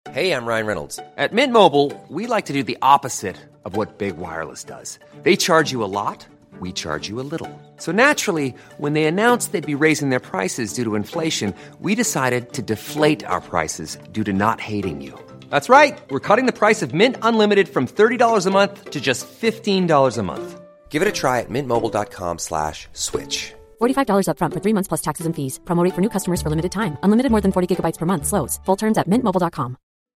Hey, I'm Ryan Reynolds. At Mint Mobile, we like to do the opposite of what Big Wireless does. They charge you a lot, we charge you a little. So naturally, when they announced they'd be raising their prices due to inflation, we decided to deflate our prices due to not hating you. That's right. We're cutting the price of Mint Unlimited from $30 a month to just $15 a month. Give it a try at mintmobile.com/switch. $45 up front for 3 months plus taxes and fees. Promo rate for new customers for limited time. Unlimited more than 40 gigabytes per month. Slows full terms at mintmobile.com.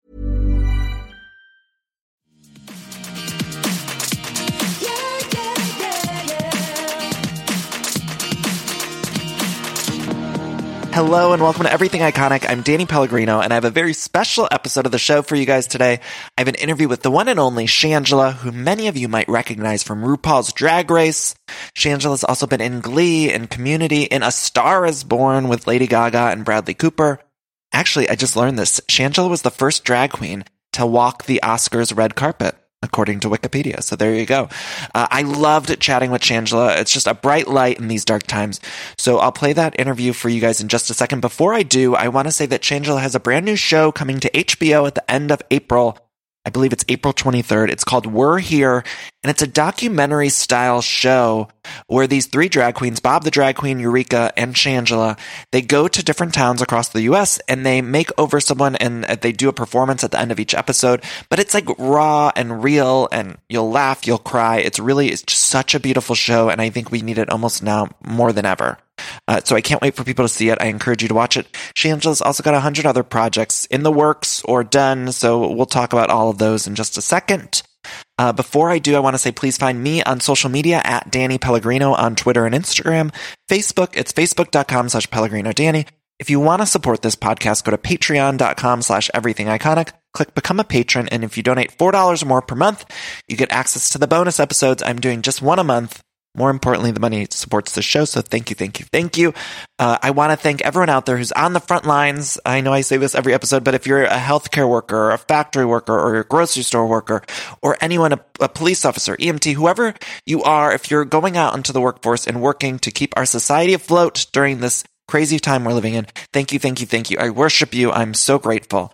Hello and welcome to Everything Iconic. I'm Danny Pellegrino, and I have a very special episode of the show for you guys today. I have an interview with the one and only Shangela, who many of you might recognize from RuPaul's Drag Race. Shangela's also been in Glee, in Community, in A Star Is Born with Lady Gaga and Bradley Cooper. Actually, I just learned this. Shangela was the first drag queen to walk the Oscars red carpet, according to Wikipedia. So there you go. I loved chatting with Shangela. It's just a bright light in these dark times. So I'll play that interview for you guys in just a second. Before I do, I want to say that Shangela has a brand new show coming to HBO at the end of April. I believe it's April 23rd. It's called We're Here, and it's a documentary style show where these three drag queens, Bob the Drag Queen, Eureka, and Shangela, they go to different towns across the U.S. and they make over someone and they do a performance at the end of each episode. But it's like raw and real, and you'll laugh, you'll cry. It's just such a beautiful show, and I think we need it almost now more than ever. So I can't wait for people to see it. I encourage you to watch it. Shangela's also got 100 other projects in the works or done, so we'll talk about all of those in just a second. Before I do, I want to say please find me on social media at Danny Pellegrino on Twitter and Instagram. Facebook, it's facebook.com/PellegrinoDanny. If you want to support this podcast, go to patreon.com/everythingiconic. Click Become a Patron, and if you donate $4 or more per month, you get access to the bonus episodes. I'm doing just one a month. More importantly, the money supports the show, so thank you, thank you, thank you. I want to thank everyone out there who's on the front lines. I know I say this every episode, but if you're a healthcare worker, or a factory worker, or a grocery store worker, or anyone, a police officer, EMT, whoever you are, if you're going out into the workforce and working to keep our society afloat during this crazy time we're living in, thank you, thank you, thank you. I worship you. I'm so grateful.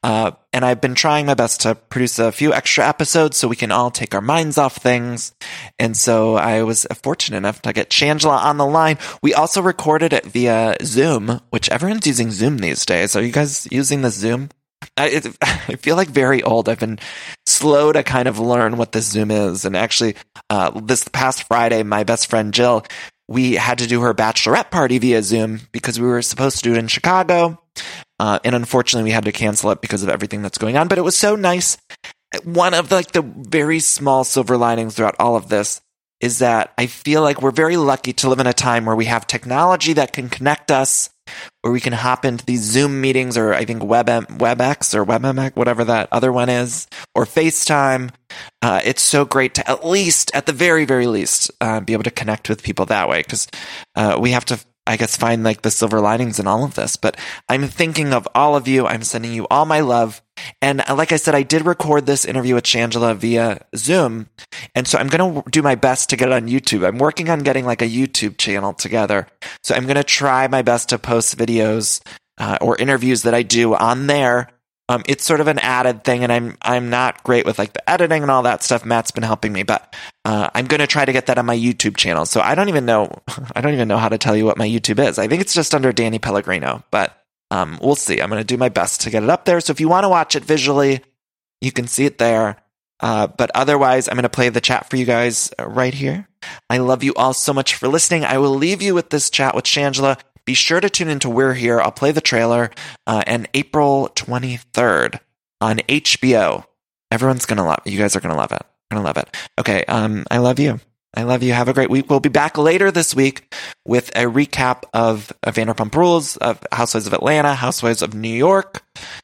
And I've been trying my best to produce a few extra episodes so we can all take our minds off things. And so I was fortunate enough to get Shangela on the line. We also recorded it via Zoom, which everyone's using Zoom these days. Are you guys using the Zoom? I feel like very old. I've been slow to kind of learn what this Zoom is. And actually, this past Friday, my best friend Jill, we had to do her bachelorette party via Zoom because we were supposed to do it in Chicago. And unfortunately, we had to cancel it because of everything that's going on. But it was so nice. One of the very small silver linings throughout all of this is that I feel like we're very lucky to live in a time where we have technology that can connect us, where we can hop into these Zoom meetings, or I think WebEx or WebMX, whatever that other one is, or FaceTime. It's so great to at the very, very least, be able to connect with people that way, because we have to, I guess, find like the silver linings in all of this. But I'm thinking of all of you. I'm sending you all my love. And like I said, I did record this interview with Shangela via Zoom. And so I'm going to do my best to get it on YouTube. I'm working on getting like a YouTube channel together. So I'm going to try my best to post videos or interviews that I do on there. It's sort of an added thing, and I'm not great with like the editing and all that stuff. Matt's been helping me, but I'm going to try to get that on my YouTube channel. So I don't even know how to tell you what my YouTube is. I think it's just under Danny Pellegrino, but we'll see. I'm going to do my best to get it up there. So if you want to watch it visually, you can see it there. But otherwise, I'm going to play the chat for you guys right here. I love you all so much for listening. I will leave you with this chat with Shangela. Be sure to tune into We're Here. I'll play the trailer, and April 23rd on HBO. Everyone's going to love it. You guys are going to love it. Going to love it. Okay, I love you. I love you. Have a great week. We'll be back later this week with a recap of Vanderpump Rules, of Housewives of Atlanta, Housewives of New York.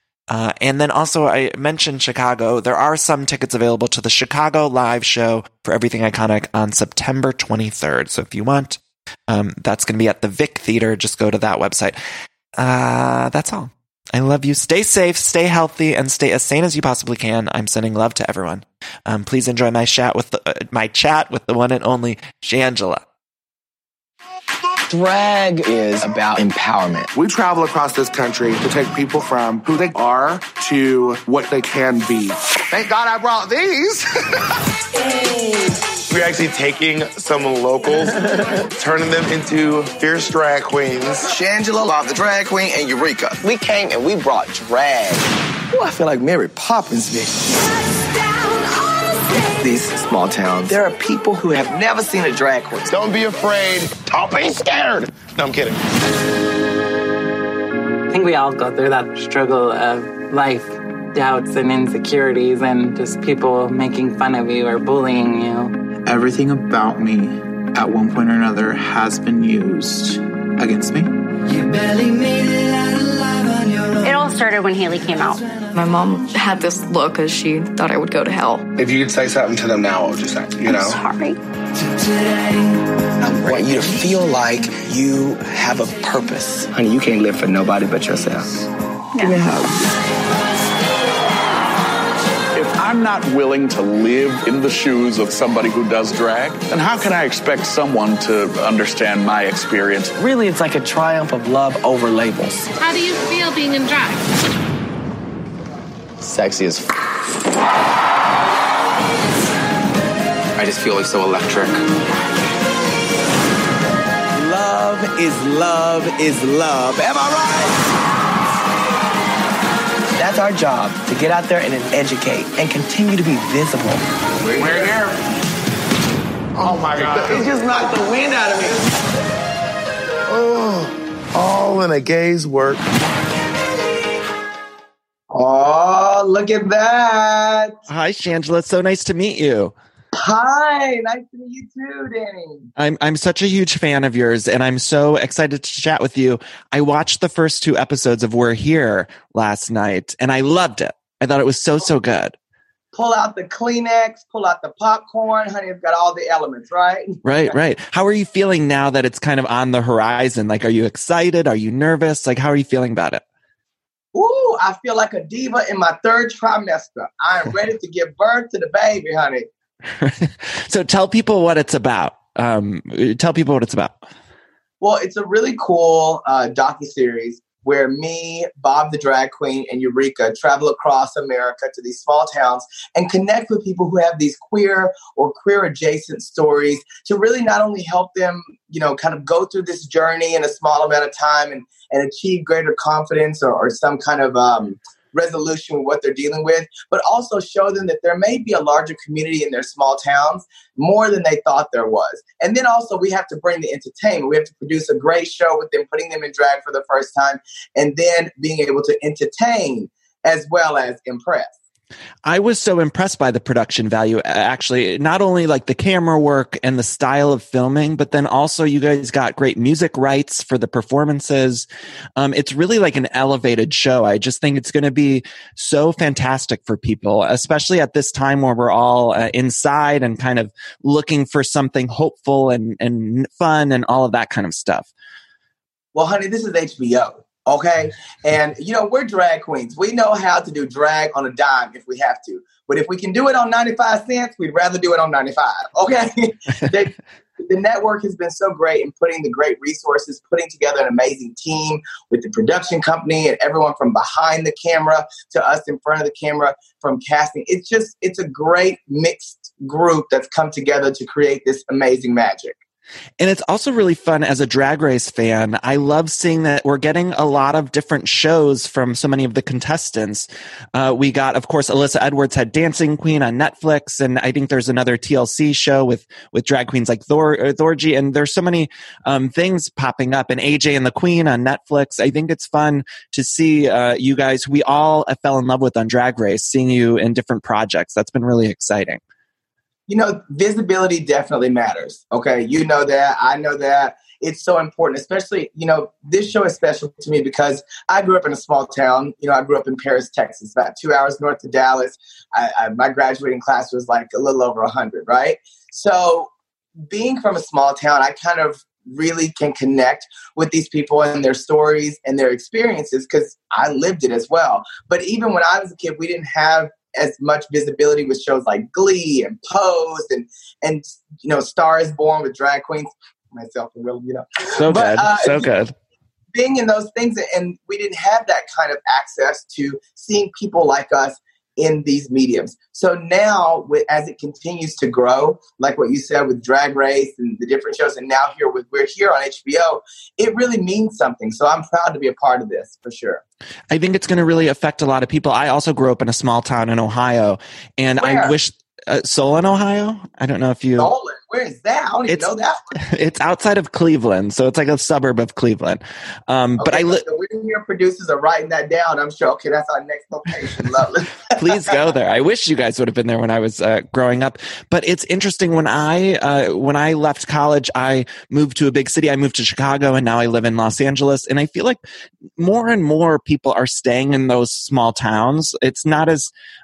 And then also, I mentioned Chicago. There are some tickets available to the Chicago live show for Everything Iconic on September 23rd. So if you want, that's going to be at the Vic Theater. Just go to that website. That's all. I love you. Stay safe, stay healthy, and stay as sane as you possibly can. I'm sending love to everyone. Please enjoy my chat with the one and only Shangela. Drag is about empowerment. We travel across this country to take people from who they are to what they can be. Thank God I brought these. We're actually taking some locals, turning them into fierce drag queens. Shangela, Love the Drag Queen, and Eureka. We came and we brought drag. Ooh, I feel like Mary Poppins, These small towns, there are people who have never seen a drag queen. Don't be afraid. Don't be scared. No, I'm kidding. I think we all go through that struggle of life, doubts and insecurities, and just people making fun of you or bullying you. Everything about me at one point or another has been used against me. You barely made it out alive on your own. It all started when Haley came out. My mom had this look as she thought I would go to hell. If you could say something to them now, what would you say? You know? Sorry. I want you to feel like you have a purpose. Honey, you can't live for nobody but yourself. Give me a hug. I'm not willing to live in the shoes of somebody who does drag, then how can I expect someone to understand my experience? Really, it's like a triumph of love over labels. How do you feel being in drag? Sexy as I just feel like so electric. Love is love is love. Am I right? That's our job, to get out there and educate and continue to be visible. We're here. Oh my God. It just knocked the wind out of me. Oh, all in a gay's work. Oh, look at that. Hi, Shangela. So nice to meet you. Hi, nice to meet you too, Danny. I'm such a huge fan of yours, and I'm so excited to chat with you. I watched the first 2 episodes of We're Here last night, and I loved it. I thought it was so good. Pull out the Kleenex, pull out the popcorn. Honey, it's got all the elements, right? Right. How are you feeling now that it's kind of on the horizon? Like, are you excited? Are you nervous? Like, how are you feeling about it? Ooh, I feel like a diva in my 3rd trimester. I am ready to give birth to the baby, honey. So tell people what it's about. Well, it's a really cool docuseries where me, Bob the Drag Queen, and Eureka travel across America to these small towns and connect with people who have these queer or queer adjacent stories to really not only help them, kind of go through this journey in a small amount of time and achieve greater confidence or some kind of resolution with what they're dealing with, but also show them that there may be a larger community in their small towns, more than they thought there was. And then also we have to bring the entertainment. We have to produce a great show with them, putting them in drag for the first time, and then being able to entertain as well as impress. I was so impressed by the production value, actually, not only like the camera work and the style of filming, but then also you guys got great music rights for the performances. It's really like an elevated show. I just think it's going to be so fantastic for people, especially at this time where we're all inside and kind of looking for something hopeful and fun and all of that kind of stuff. Well, honey, this is HBO. Okay. And, we're drag queens. We know how to do drag on a dime if we have to. But if we can do it on 95 cents, we'd rather do it on 95. Okay. The network has been so great in putting the great resources, putting together an amazing team with the production company and everyone from behind the camera to us in front of the camera, from casting. It's a great mixed group that's come together to create this amazing magic. And it's also really fun as a Drag Race fan. I love seeing that we're getting a lot of different shows from so many of the contestants. We got, of course, Alyssa Edwards had Dancing Queen on Netflix, and I think there's another TLC show with drag queens like Thorgy, and there's so many things popping up. And AJ and the Queen on Netflix. I think it's fun to see you guys, we all fell in love with on Drag Race, seeing you in different projects. That's been really exciting. Visibility definitely matters. Okay. You know that. I know that. It's so important, especially, this show is special to me because I grew up in a small town. I grew up in Paris, Texas, about 2 hours north of Dallas. My graduating class was like a little over 100, right? So being from a small town, I kind of really can connect with these people and their stories and their experiences because I lived it as well. But even when I was a kid, we didn't have as much visibility with shows like Glee and Pose and Star is Born with drag queens. myself and Will, So good. Being in those things, and we didn't have that kind of access to seeing people like us in these mediums. So now, as it continues to grow, like what you said with Drag Race and the different shows, and now we're here on HBO, it really means something. So I'm proud to be a part of this, for sure. I think it's going to really affect a lot of people. I also grew up in a small town in Ohio, and Where? I wish Solon, Ohio. I don't know if you. Solon? Where is that? I don't even know that. It's outside of Cleveland, so it's like a suburb of Cleveland. But the Whittier producers are writing that down. I'm sure. Okay, that's our next location. Lovely. Please go there. I wish you guys would have been there when I was growing up. But it's interesting, when I left college, I moved to a big city. I moved to Chicago, and now I live in Los Angeles. And I feel like more and more people are staying in those small towns. It's not as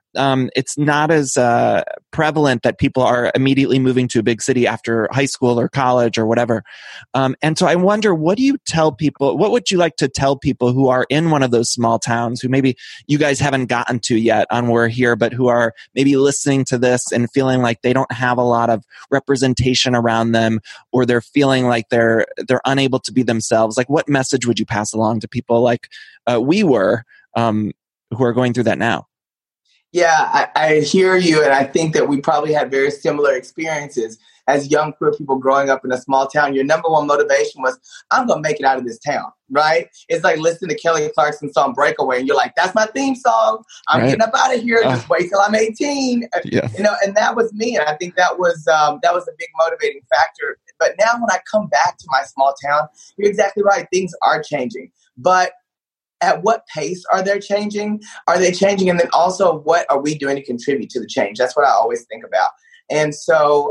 prevalent that people are immediately moving to a big city after high school or college or whatever. And so I wonder, what do you tell people? What would you like to tell people who are in one of those small towns who maybe you guys haven't gotten to yet on We're Here, but who are maybe listening to this and feeling like they don't have a lot of representation around them, or they're feeling like they're unable to be themselves? Like, what message would you pass along to people like we were, who are going through that now? Yeah, I hear you, and I think that we probably had very similar experiences as young queer people growing up in a small town. Your number one motivation was, I'm going to make it out of this town, right? It's like listening to Kelly Clarkson's song Breakaway, and you're like, that's my theme song. I'm getting up out of here. Just wait till I'm 18. Yeah. And that was me, and I think that was a big motivating factor. But now when I come back to my small town, you're exactly right. Things are changing. But at what pace are they changing? Are they changing? And then also, what are we doing to contribute to the change? That's what I always think about. And so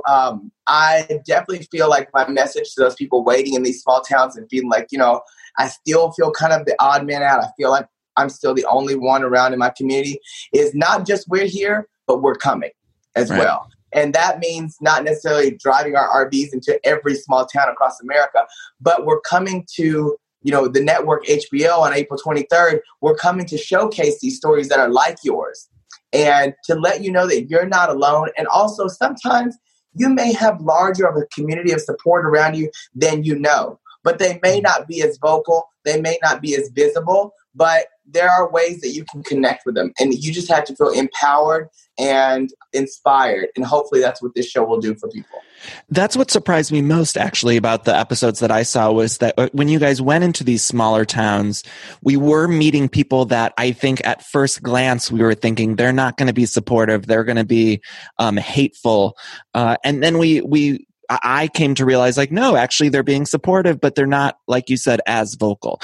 I definitely feel like my message to those people waiting in these small towns and feeling like, I still feel kind of the odd man out. I feel like I'm still the only one around in my community, is not just we're here, but we're coming as well. And that means not necessarily driving our RVs into every small town across America, but we're coming to the network HBO on April 23rd. We're coming to showcase these stories that are like yours and to let you know that you're not alone. And also, sometimes you may have larger of a community of support around you than you know, but they may not be as vocal. They may not be as visible, but there are ways that you can connect with them. And you just have to feel empowered and inspired. And hopefully that's what this show will do for people. That's what surprised me most, actually, about the episodes that I saw, was that when you guys went into these smaller towns, we were meeting people that I think at first glance we were thinking they're not going to be supportive. They're going to be hateful. And then I came to realize, like, no, actually they're being supportive, but they're not, like you said, as vocal.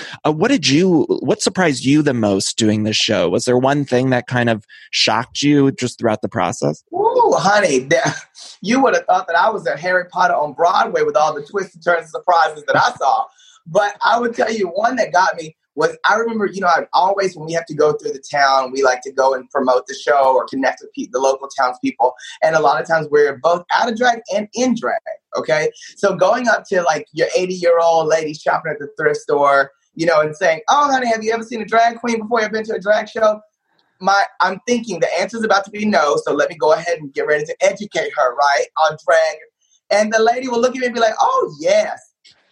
What surprised you the most doing this show? Was there one thing that kind of shocked you just throughout the process? Ooh, honey, you would have thought that I was at Harry Potter on Broadway with all the twists and turns and surprises that I saw. But I would tell you, one that got me was, I remember, I'd always, when we have to go through the town, we like to go and promote the show or connect with the local townspeople. And a lot of times we're both out of drag and in drag, okay? So going up to, like, your 80-year-old lady shopping at the thrift store, and saying, oh, honey, have you ever seen a drag queen before? You've been to a drag show? I'm thinking the answer's about to be no, so let me go ahead and get ready to educate her, right, on drag. And the lady will look at me and be like, oh, yes.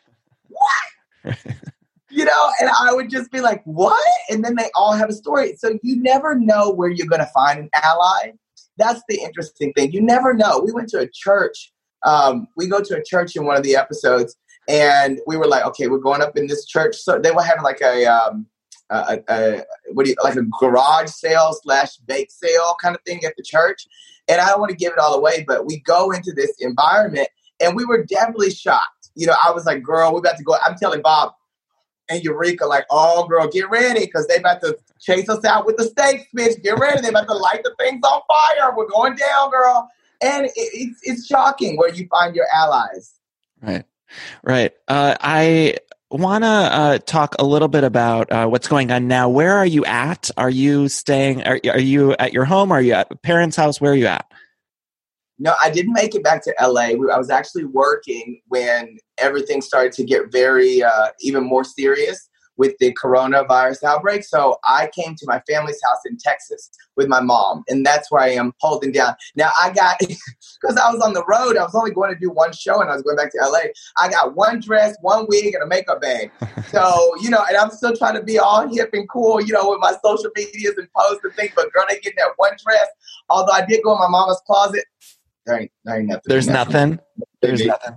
What? And I would just be like, what? And then they all have a story. So you never know where you're going to find an ally. That's the interesting thing. You never know. We went to a church. We go to a church in one of the episodes, and we were like, okay, we're going up in this church. So they were having like like a garage sale / bake sale kind of thing at the church. And I don't want to give it all away, but we go into this environment, and we were definitely shocked. I was like, girl, we're about to go. I'm telling Bob and Eureka, like, oh, girl, get ready, because they about to chase us out with the stakes, bitch. Get ready. They about to light the things on fire. We're going down, girl. And it's shocking where you find your allies. Right. I want to talk a little bit about what's going on now. Where are you at? Are you staying? Are you at your home? Are you at a parent's house? Where are you at? No, I didn't make it back to LA. I was actually working when everything started to get very, even more serious with the coronavirus outbreak. So I came to my family's house in Texas with my mom, and that's where I am holding down. Now I got, because I was on the road, I was only going to do one show and I was going back to LA. I got one dress, one wig, and a makeup bag. So, and I'm still trying to be all hip and cool, with my social medias and posts and things, but girl, they getting that one dress. Although I did go in my mama's closet. There ain't nothing. There's nothing. There's nothing.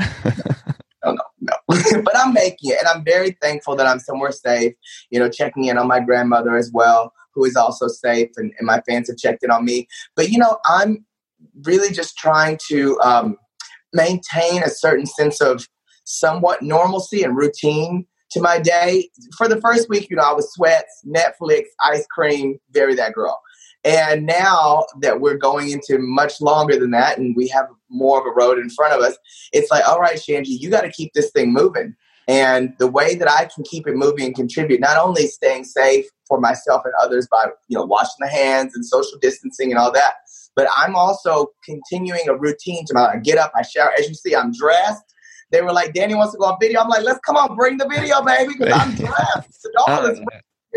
No. But I'm making it, and I'm very thankful that I'm somewhere safe, checking in on my grandmother as well, who is also safe, and my fans have checked in on me. But, I'm really just trying to maintain a certain sense of somewhat normalcy and routine to my day. For the first week, I was sweats, Netflix, ice cream, very that girl. And now that we're going into much longer than that and we have more of a road in front of us, it's like, all right, Shanji, you got to keep this thing moving. And the way that I can keep it moving and contribute, not only staying safe for myself and others by, washing the hands and social distancing and all that, but I'm also continuing a routine I get up, I shower. As you see, I'm dressed. They were like, Danny wants to go on video. I'm like, let's come on, bring the video, baby, because I'm dressed. The doll is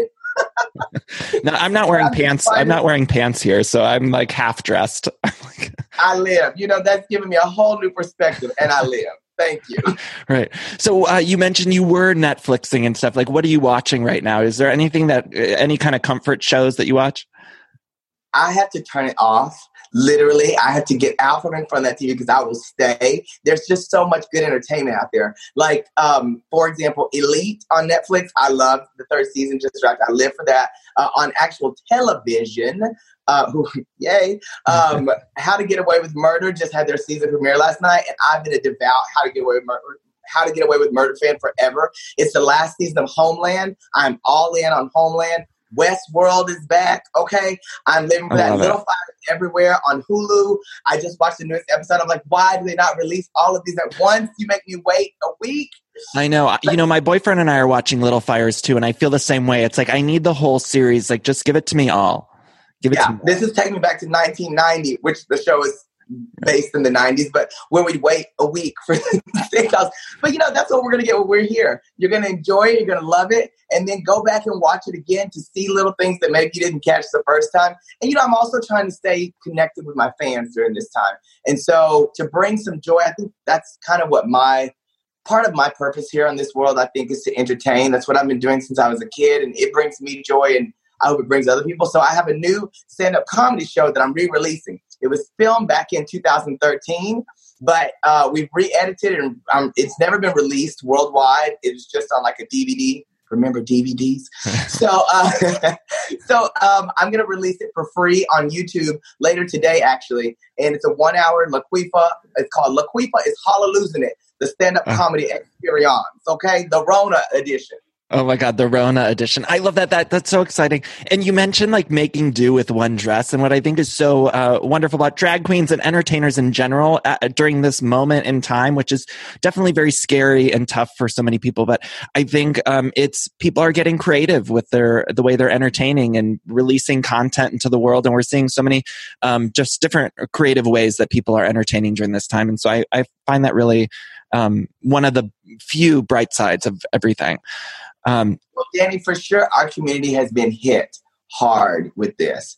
No, I'm not wearing pants. I'm not wearing pants here, so I'm like half dressed. I live. That's giving me a whole new perspective, and I live. Thank you. Right. So you mentioned you were Netflixing and stuff. Like, what are you watching right now? Is there anything any kind of comfort shows that you watch? I have to turn it off. Literally, I have to get out from in front of that TV because I will stay. There's just so much good entertainment out there. Like, for example, Elite on Netflix. I love the third season just dropped. I live for that. On actual television, yay. How to Get Away with Murder just had their season premiere last night, and I've been a devout How to Get Away with Murder fan forever. It's the last season of Homeland. I'm all in on Homeland. Westworld is back, okay? I'm living for that. Little Fires Everywhere on Hulu. I just watched the newest episode. I'm like, why do they not release all of these at once? You make me wait a week. I know. My boyfriend and I are watching Little Fires too, and I feel the same way. It's like, I need the whole series. Like, just give it to me all. Give it to me. This is taking me back to 1990, which the show is based in the 90s, but when we wait a week for the steakhouse. But that's what we're going to get when we're here. You're going to enjoy it, you're going to love it, and then go back and watch it again to see little things that maybe you didn't catch the first time. And I'm also trying to stay connected with my fans during this time. And so to bring some joy, I think that's kind of what part of my purpose here on this world, I think, is to entertain. That's what I've been doing since I was a kid, and it brings me joy, and I hope it brings other people. So I have a new stand-up comedy show that I'm re-releasing. It was filmed back in 2013, but we've re-edited it, and it's never been released worldwide. It's just on like a DVD. Remember DVDs? So I'm going to release it for free on YouTube later today, actually. And it's a 1-hour Laquifa. It's called Laquifa is Hallelujah It, the stand-up comedy experience, okay? The Rona edition. Oh my God, the Rona edition. I love that. That's so exciting. And you mentioned like making do with one dress. And what I think is so wonderful about drag queens and entertainers in general during this moment in time, which is definitely very scary and tough for so many people. But I think it's people are getting creative with the way they're entertaining and releasing content into the world. And we're seeing so many just different creative ways that people are entertaining during this time. And so I find that really one of the few bright sides of everything. Well, Danny, for sure, our community has been hit hard with this.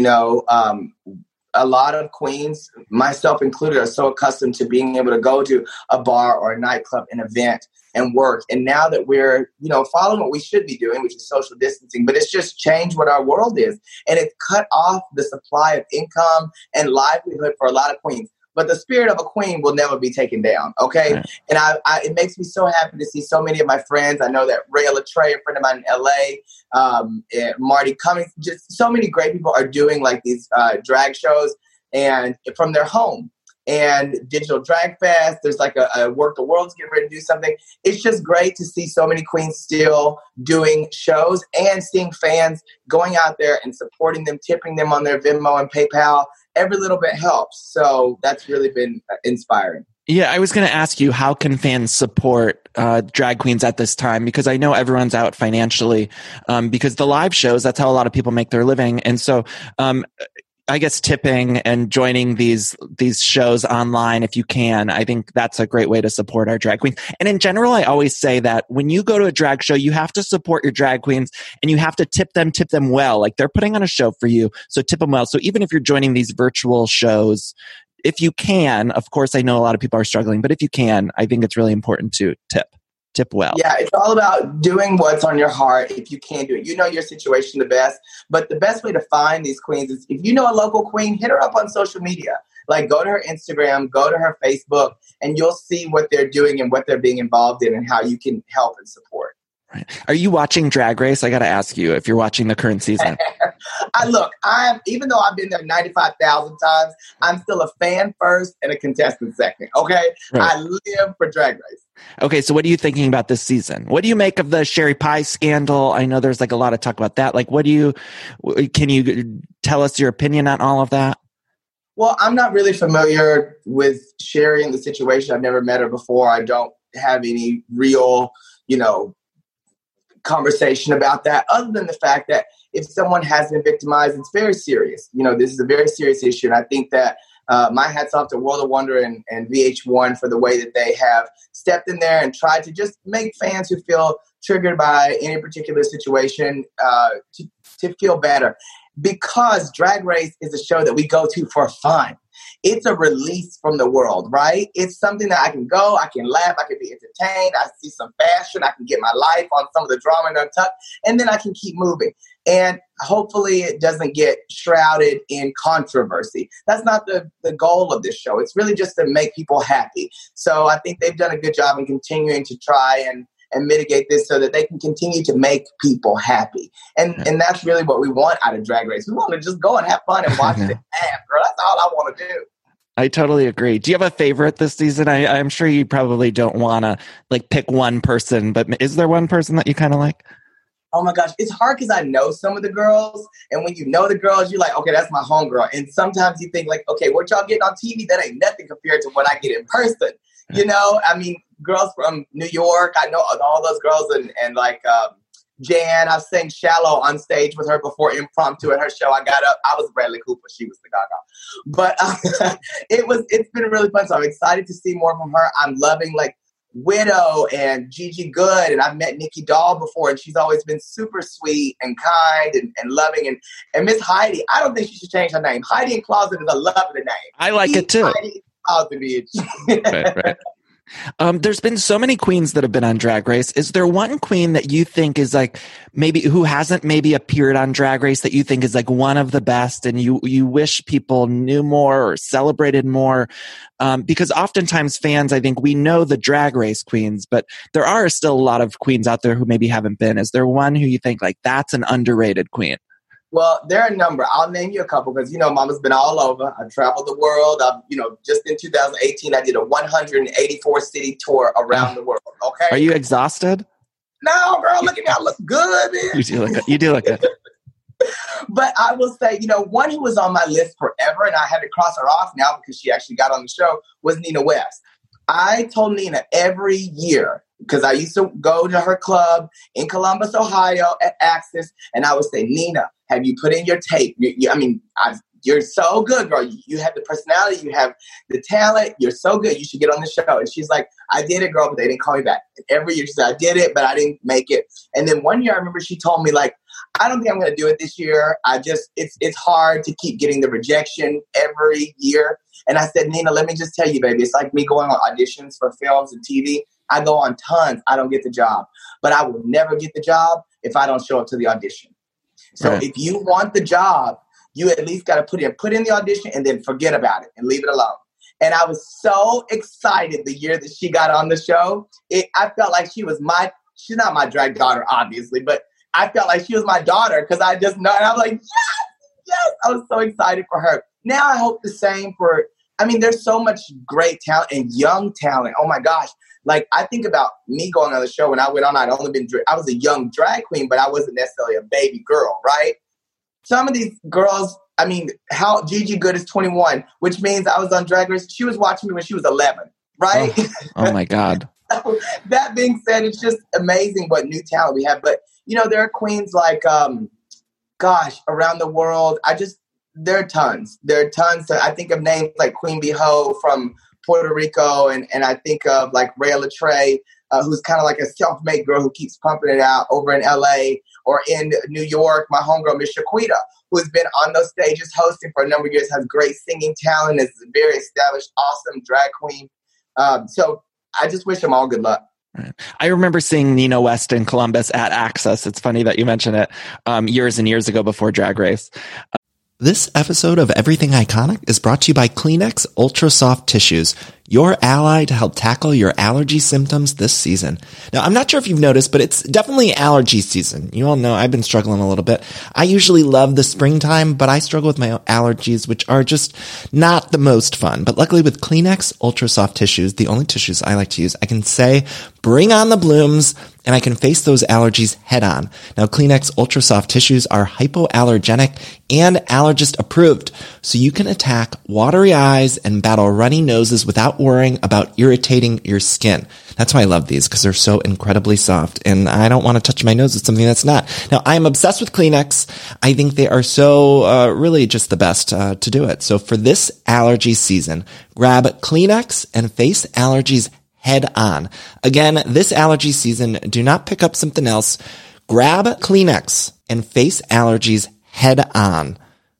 A lot of queens, myself included, are so accustomed to being able to go to a bar or a nightclub, an event, and work. And now that we're, following what we should be doing, which is social distancing, but it's just changed what our world is. And it's cut off the supply of income and livelihood for a lot of queens. But the spirit of a queen will never be taken down, okay? Right. And it makes me so happy to see so many of my friends. I know that Rhea Latre, a friend of mine in L.A., Marty Cummings, just so many great people are doing like these drag shows and from their home. And Digital Drag Fest, there's like a Work the World's getting ready to do something. It's just great to see so many queens still doing shows and seeing fans going out there and supporting them, tipping them on their Venmo and PayPal. Every little bit helps. So that's really been inspiring. Yeah, I was going to ask you, how can fans support drag queens at this time? Because I know everyone's out financially because the live shows, that's how a lot of people make their living. And so I guess tipping and joining these shows online if you can. I think that's a great way to support our drag queens. And in general, I always say that when you go to a drag show, you have to support your drag queens and you have to tip them well. Like they're putting on a show for you, so tip them well. So even if you're joining these virtual shows, if you can, of course, I know a lot of people are struggling, but if you can, I think it's really important to tip well. Yeah, it's all about doing what's on your heart if you can do it. You know your situation the best, but the best way to find these queens is if you know a local queen, hit her up on social media. Like go to her Instagram, go to her Facebook, and you'll see what they're doing and what they're being involved in and how you can help and support. Right. Are you watching Drag Race? I got to ask you if you're watching the current season. Even though I've been there 95,000 times, I'm still a fan first and a contestant second. Okay. Right. I live for Drag Race. Okay. So what are you thinking about this season? What do you make of the Sherry Pie scandal? I know there's like a lot of talk about that. Like, can you tell us your opinion on all of that? Well, I'm not really familiar with Sherry and the situation. I've never met her before. I don't have any real, conversation about that, other than the fact that if someone has been victimized, it's very serious. This is a very serious issue. And I think that my hat's off to World of Wonder and VH1 for the way that they have stepped in there and tried to just make fans who feel triggered by any particular situation to feel better. Because Drag Race is a show that we go to for fun. It's a release from the world, right? It's something that I can go, I can laugh, I can be entertained, I see some fashion, I can get my life on some of the drama and untucked, and then I can keep moving. And hopefully it doesn't get shrouded in controversy. That's not the goal of this show. It's really just to make people happy. So I think they've done a good job in continuing to try and mitigate this so that they can continue to make people happy. And that's really what we want out of Drag Race. We want to just go and have fun and watch it and laugh, girl. That's all I want to do. I totally agree. Do you have a favorite this season? I'm sure you probably don't want to pick one person, but is there one person that you kind of like? Oh my gosh, it's hard because I know some of the girls, and when you know the girls, you're like, okay, that's my homegirl. And sometimes you think like, okay, what y'all getting on TV, that ain't nothing compared to what I get in person. Girls from New York, I know all those girls, and Jan, I've sang Shallow on stage with her before impromptu at her show. I got up, I was Bradley Cooper, she was the Gaga. But it's been really fun, so I'm excited to see more from her. I'm loving Widow and Gigi Good, and I've met Nikki Doll before, and she's always been super sweet and kind and loving. And Miss Heidi, I don't think she should change her name. Heidi in Closet is a lovely name. I like it too. Heidi in Closet, bitch. Right. There's been so many queens that have been on Drag Race. Is there one queen that you think is who hasn't maybe appeared on Drag Race that you think is one of the best and you wish people knew more or celebrated more? Because oftentimes fans, I think we know the Drag Race queens, but there are still a lot of queens out there who maybe haven't been. Is there one who you think that's an underrated queen? Well, there are a number. I'll name you a couple because, Mama's been all over. I've traveled the world. Just in 2018, I did a 184-city tour around the world, okay? Are you exhausted? No, girl, look at me. I look good, man. You do look good. But I will say, one who was on my list forever, and I had to cross her off now because she actually got on the show, was Nina West. I told Nina every year, because I used to go to her club in Columbus, Ohio at Axis, and I would say, Nina, have you put in your tape? You're so good, girl. You have the personality. You have the talent. You're so good. You should get on the show. And she's like, I did it, girl, but they didn't call me back. And every year she said, I did it, but I didn't make it. And then one year I remember she told me, I don't think I'm going to do it this year. It's hard to keep getting the rejection every year. And I said, Nina, let me just tell you, baby, it's like me going on auditions for films and TV. I go on tons. I don't get the job. But I will never get the job if I don't show up to the audition. So If you want the job, you at least got to put in the audition and then forget about it and leave it alone. And I was so excited the year that she got on the show. I felt like she's not my drag daughter, obviously, but I felt like she was my daughter because I just know. And I was like, yes. I was so excited for her. Now I hope the same there's so much great talent and young talent. Oh my gosh. I think about me going on the show when I went on, I was a young drag queen, but I wasn't necessarily a baby girl, right? Some of these girls, how Gigi Good is 21, which means I was on Drag Race. She was watching me when she was 11, right? Oh my God. So, that being said, it's just amazing what new talent we have. But, there are queens around the world. There are tons. There are tons. I think of names like Queen Bee Ho from Puerto Rico, and I think of like Rhea Latre, who's kind of like a self-made girl who keeps pumping it out over in LA or in New York. My homegirl, Miss Shaquita, who's been on those stages hosting for a number of years, has great singing talent, is a very established, awesome drag queen. So I just wish them all good luck. Right. I remember seeing Nina West in Columbus at Access. It's funny that you mention it years and years ago before Drag Race. This episode of Everything Iconic is brought to you by Kleenex Ultra Soft Tissues, your ally to help tackle your allergy symptoms this season. Now, I'm not sure if you've noticed, but it's definitely allergy season. You all know I've been struggling a little bit. I usually love the springtime, but I struggle with my allergies, which are just not the most fun. But luckily with Kleenex Ultra Soft Tissues, the only tissues I like to use, I can say, bring on the blooms, and I can face those allergies head on. Now, Kleenex Ultra Soft Tissues are hypoallergenic and allergist approved, so you can attack watery eyes and battle runny noses without worrying about irritating your skin. That's why I love these, because they're so incredibly soft, and I don't want to touch my nose with something that's not. Now, I am obsessed with Kleenex. I think they are so really just the best to do it. So for this allergy season, grab Kleenex and face allergies head on. Again, this allergy season, do not pick up something else. Grab Kleenex and face allergies head on.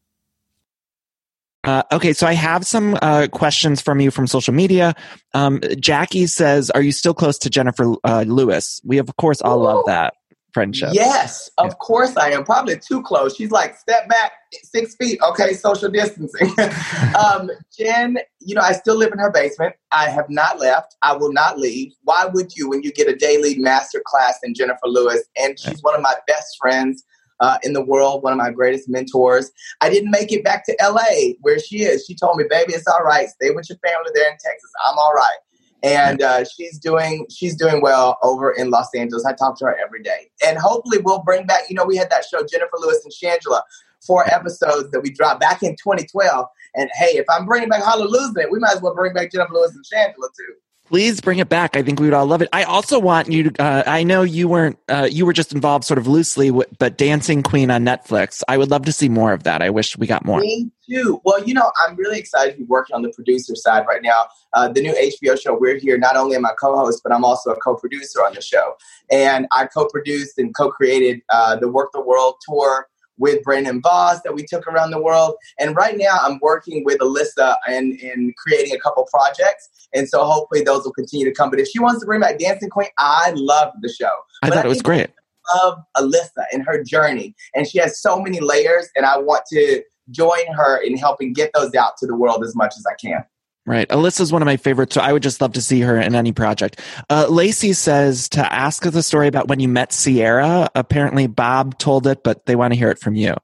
Okay, so I have some questions from you from social media. Jackie says, are you still close to Jennifer Lewis? We, of course, all love that friendship. Yes, of course I am. Probably too close. She's like, step back 6 feet. Okay, social distancing. Jen, I still live in her basement. I have not left. I will not leave. Why would you when you get a daily master class in Jennifer Lewis? And she's one of my best friends in the world, one of my greatest mentors. I didn't make it back to LA where she is. She told me, baby, it's all right. Stay with your family there in Texas. I'm all right. And she's doing well over in Los Angeles. I talk to her every day. And hopefully we'll bring back, we had that show, Jennifer Lewis and Shangela, 4 episodes that we dropped back in 2012. And hey, if I'm bringing back Hallelujah, we might as well bring back Jennifer Lewis and Shangela too. Please bring it back. I think we would all love it. I also want you to, I know you weren't, you were just involved sort of loosely, but Dancing Queen on Netflix. I would love to see more of that. I wish we got more. Me too. Well, I'm really excited to be working on the producer side right now. The new HBO show, We're Here, not only am I co-host, but I'm also a co-producer on the show. And I co-produced and co-created the Work the World tour with Brandon Voss that we took around the world. And right now I'm working with Alyssa in creating a couple projects. And so hopefully those will continue to come. But if she wants to bring back Dancing Queen, I love the show. I thought it was great. I love Alyssa and her journey. And she has so many layers, and I want to join her in helping get those out to the world as much as I can. Right. Alyssa's one of my favorites, so I would just love to see her in any project. Lacey says to ask the story about when you met Sierra. Apparently Bob told it, but they want to hear it from you.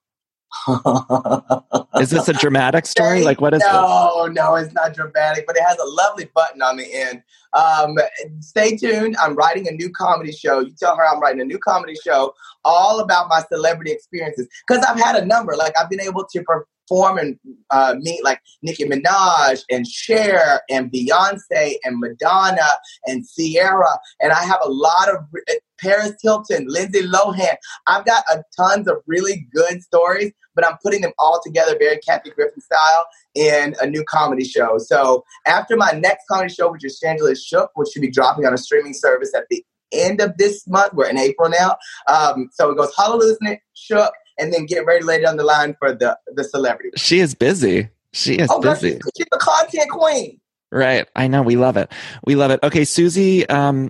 Is this a dramatic story? Like, what is this? No, it's not dramatic, but it has a lovely button on the end. Stay tuned. I'm writing a new comedy show. You tell her I'm writing a new comedy show all about my celebrity experiences. Because I've had a number. Like, I've been able to perform and meet like Nicki Minaj and Cher and Beyonce and Madonna and Sierra. And I have a lot of Paris Hilton, Lindsay Lohan. I've got tons of really good stories, but I'm putting them all together very Kathy Griffin style in a new comedy show. So after my next comedy show, which is Shangela Shook, which should be dropping on a streaming service at the end of this month. We're in April now. So it goes Hallelujah, Shook, and then get ready later down the line for the celebrity. She is busy. She is busy. God, she's the content queen. Right. I know. We love it. We love it. Okay, Susie,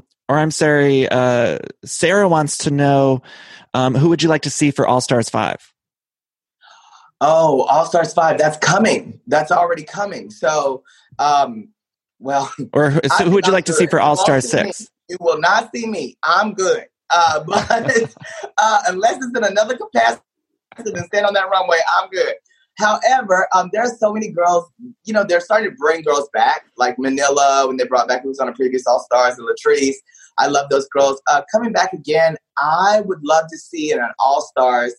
Sarah wants to know, who would you like to see for All Stars 5? Oh, All Stars 5. That's coming. That's already coming. So, well. Or who would you like to see for All Stars 6? You will not see me. I'm good. But unless it's in another capacity than stand on that runway, I'm good. However, there are so many girls, they're starting to bring girls back, like Manila, when they brought back who was on a previous All Stars, and Latrice. I love those girls. Coming back again, I would love to see in an All Stars.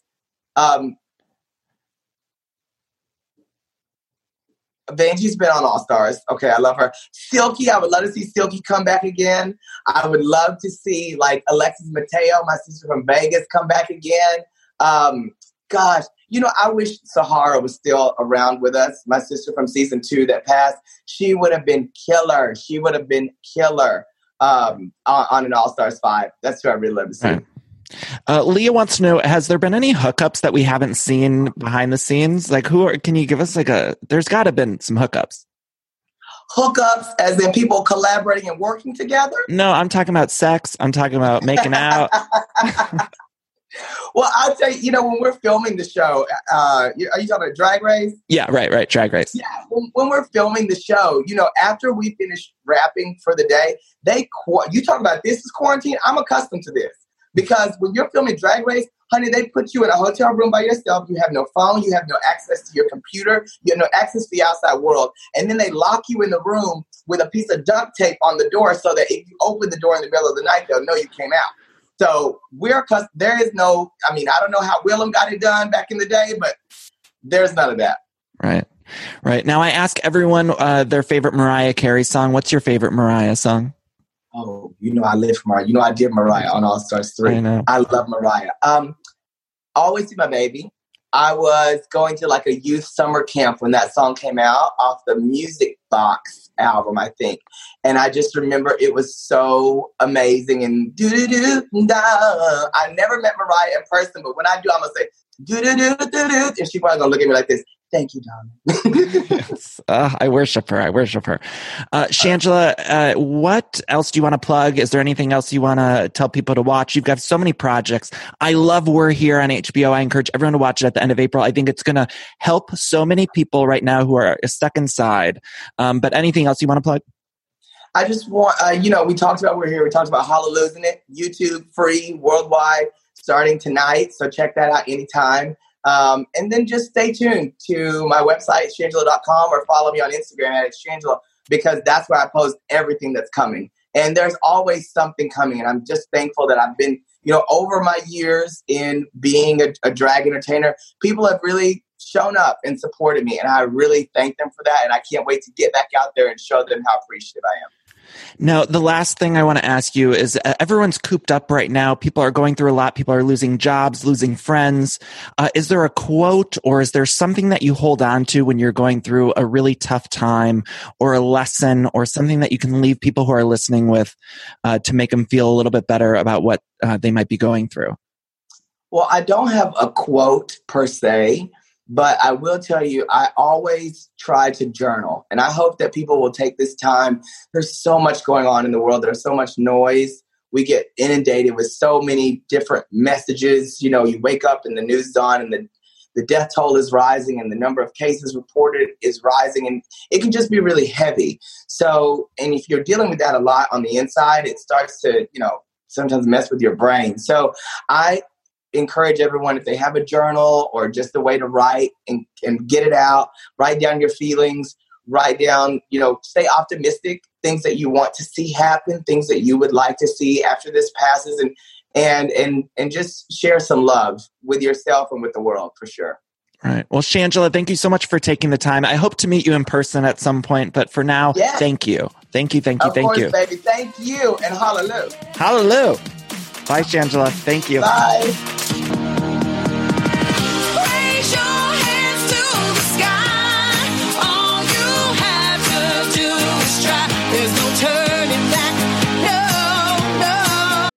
Vanjie's been on All Stars. Okay, I love her. Silky, I would love to see Silky come back again. I would love to see like Alexis Mateo, my sister from Vegas, come back again. Gosh, I wish Sahara was still around with us. My sister from season 2 that passed, she would have been killer. She would have been killer on an All-Stars 5. That's who I really love to see. Right. Leah wants to know, has there been any hookups that we haven't seen behind the scenes? Like, can you give us there's got to have been some hookups. Hookups as in people collaborating and working together? No, I'm talking about sex. I'm talking about making out. Well, I'll tell you, when we're filming the show, are you talking about Drag Race? Yeah, right. Drag Race. Yeah, when we're filming the show, after we finish rapping for the day, you talk about this is quarantine. I'm accustomed to this because when you're filming Drag Race, honey, they put you in a hotel room by yourself. You have no phone. You have no access to your computer. You have no access to the outside world. And then they lock you in the room with a piece of duct tape on the door so that if you open the door in the middle of the night, they'll know you came out. So there is no, I don't know how Willem got it done back in the day, but there's none of that. Right. Now I ask everyone their favorite Mariah Carey song. What's your favorite Mariah song? Oh, I live for Mariah. I did Mariah on All Stars 3. I love Mariah. Always See My Baby. I was going to a youth summer camp when that song came out off the Music Box album, I think. And I just remember it was so amazing. And do-do-do-da. I never met Mariah in person, but when I do, I'm going to say do-do-do-do-do. And she's probably going to look at me like this. Thank you, darling. Yes. I worship her. Shangela, what else do you want to plug? Is there anything else you want to tell people to watch? You've got so many projects. I love We're Here on HBO. I encourage everyone to watch it at the end of April. I think it's going to help so many people right now who are stuck inside. But anything else you want to plug? I just want, we talked about We're Here. We talked about Hallelujah, it. YouTube, free, worldwide, starting tonight. So check that out anytime. And then just stay tuned to my website, Shangela.com, or follow me on Instagram at Shangela, because that's where I post everything that's coming. And there's always something coming. And I'm just thankful that I've been, over my years in being a drag entertainer, people have really shown up and supported me. And I really thank them for that. And I can't wait to get back out there and show them how appreciative I am. Now, the last thing I want to ask you is everyone's cooped up right now. People are going through a lot. People are losing jobs, losing friends. Is there a quote or is there something that you hold on to when you're going through a really tough time, or a lesson or something that you can leave people who are listening with to make them feel a little bit better about what they might be going through? Well, I don't have a quote per se, but I will tell you, I always try to journal. And I hope that people will take this time. There's so much going on in the world. There's so much noise. We get inundated with so many different messages. You wake up and the news is on and the death toll is rising and the number of cases reported is rising. And it can just be really heavy. So, and if you're dealing with that a lot on the inside, it starts to, sometimes mess with your brain. So I encourage everyone, if they have a journal or just a way to write and get it out, write down your feelings, write down, stay optimistic, things that you want to see happen, things that you would like to see after this passes, and just share some love with yourself and with the world for sure. All right. Well, Shangela, thank you so much for taking the time. I hope to meet you in person at some point, but for now, Thank you. Thank you. Of course, baby. Thank you. And hallelujah. Hallelujah. Bye, Shangela. Thank you. Bye. Raise your hands to the sky. All you have to do is try. There's no turning back.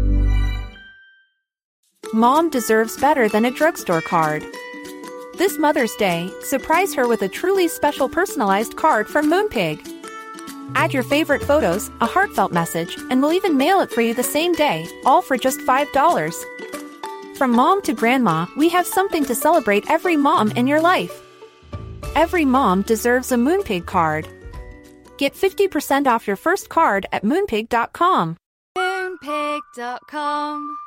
No. Mom deserves better than a drugstore card. This Mother's Day, surprise her with a truly special personalized card from Moonpig. Add your favorite photos, a heartfelt message, and we'll even mail it for you the same day, all for just $5. From mom to grandma, we have something to celebrate every mom in your life. Every mom deserves a Moonpig card. Get 50% off your first card at Moonpig.com. Moonpig.com.